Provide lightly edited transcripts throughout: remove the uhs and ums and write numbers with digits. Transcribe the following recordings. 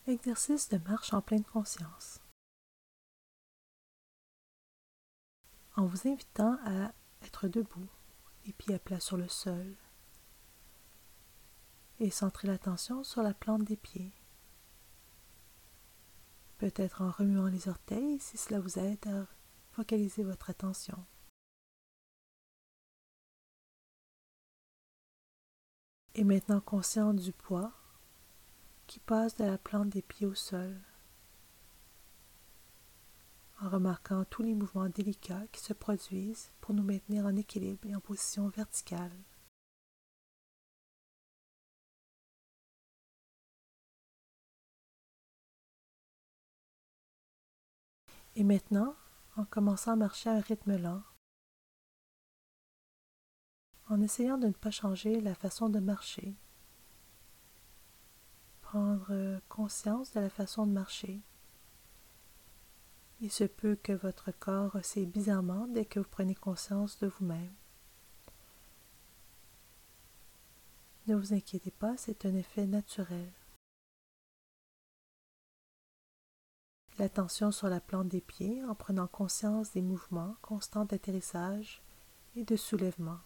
Exercice de marche en pleine conscience. En vous invitant à être debout, les pieds à plat sur le sol, et centrer l'attention sur la plante des pieds. Peut-être en remuant les orteils si cela vous aide à focaliser votre attention. Et maintenant conscient du poids qui passe de la plante des pieds au sol, en remarquant tous les mouvements délicats qui se produisent pour nous maintenir en équilibre et en position verticale. Et maintenant, en commençant à marcher à un rythme lent, en essayant de ne pas changer la façon de marcher, prendre conscience de la façon de marcher. Il se peut que votre corps oscille bizarrement dès que vous prenez conscience de vous-même. Ne vous inquiétez pas, c'est un effet naturel. L'attention sur la plante des pieds en prenant conscience des mouvements constants d'atterrissage et de soulèvement.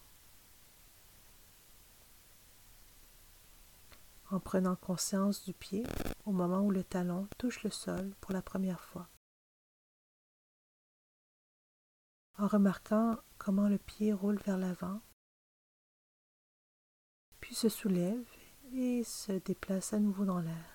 En prenant conscience du pied au moment où le talon touche le sol pour la première fois. En remarquant comment le pied roule vers l'avant, puis se soulève et se déplace à nouveau dans l'air.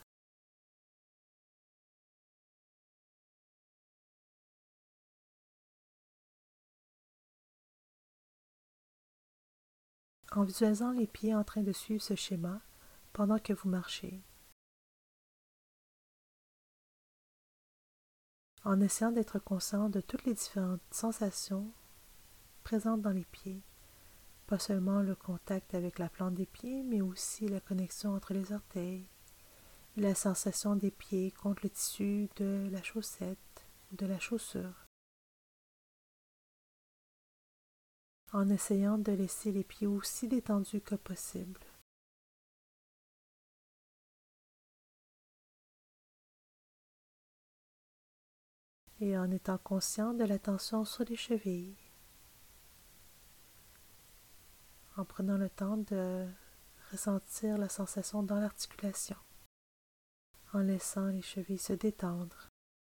En visualisant les pieds en train de suivre ce schéma pendant que vous marchez. En essayant d'être conscient de toutes les différentes sensations présentes dans les pieds, pas seulement le contact avec la plante des pieds, mais aussi la connexion entre les orteils, la sensation des pieds contre le tissu de la chaussette ou de la chaussure. En essayant de laisser les pieds aussi détendus que possible. Et en étant conscient de la tension sur les chevilles. En prenant le temps de ressentir la sensation dans l'articulation. En laissant les chevilles se détendre.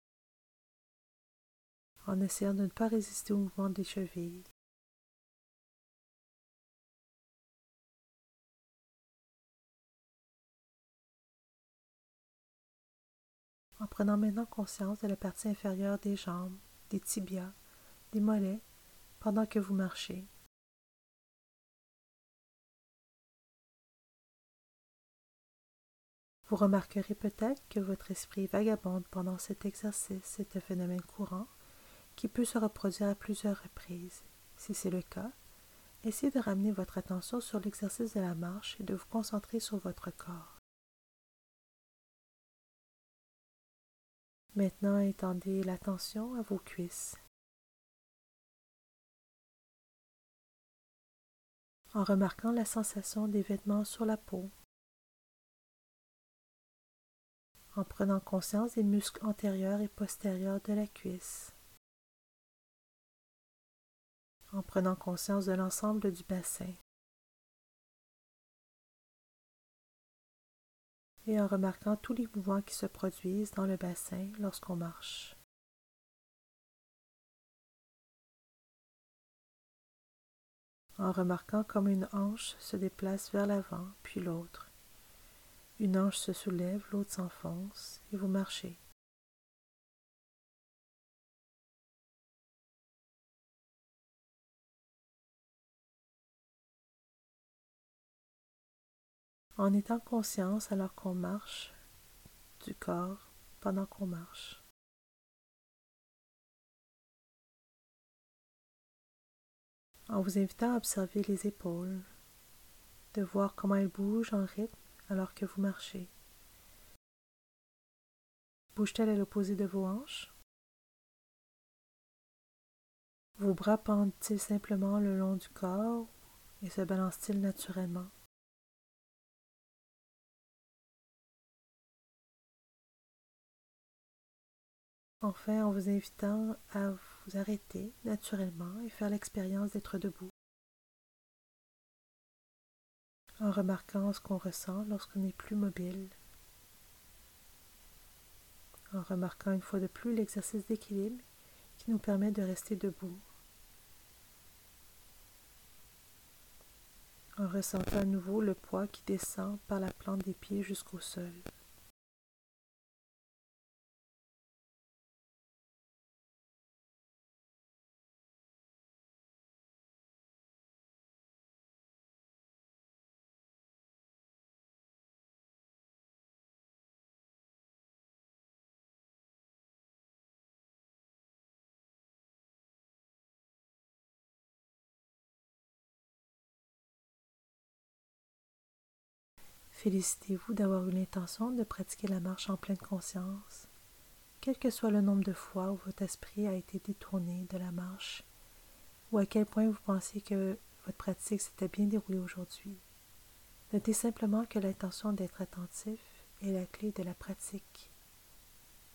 En essayant de ne pas résister au mouvement des chevilles. En prenant maintenant conscience de la partie inférieure des jambes, des tibias, des mollets, pendant que vous marchez. Vous remarquerez peut-être que votre esprit vagabonde pendant cet exercice. C'est un phénomène courant qui peut se reproduire à plusieurs reprises. Si c'est le cas, essayez de ramener votre attention sur l'exercice de la marche et de vous concentrer sur votre corps. Maintenant, étendez l'attention à vos cuisses. En remarquant la sensation des vêtements sur la peau. En prenant conscience des muscles antérieurs et postérieurs de la cuisse. En prenant conscience de l'ensemble du bassin. Et en remarquant tous les mouvements qui se produisent dans le bassin lorsqu'on marche. En remarquant comme une hanche se déplace vers l'avant, puis l'autre. Une hanche se soulève, l'autre s'enfonce, et vous marchez. En étant conscience alors qu'on marche, du corps pendant qu'on marche. En vous invitant à observer les épaules, de voir comment elles bougent en rythme alors que vous marchez. Bougent-elles à l'opposé de vos hanches? Vos bras pendent-ils simplement le long du corps et se balancent-ils naturellement? Enfin, en vous invitant à vous arrêter naturellement et faire l'expérience d'être debout, en remarquant ce qu'on ressent lorsqu'on n'est plus mobile, en remarquant une fois de plus l'exercice d'équilibre qui nous permet de rester debout, en ressentant à nouveau le poids qui descend par la plante des pieds jusqu'au sol. Félicitez-vous d'avoir eu l'intention de pratiquer la marche en pleine conscience, quel que soit le nombre de fois où votre esprit a été détourné de la marche, ou à quel point vous pensez que votre pratique s'était bien déroulée aujourd'hui. Notez simplement que l'intention d'être attentif est la clé de la pratique.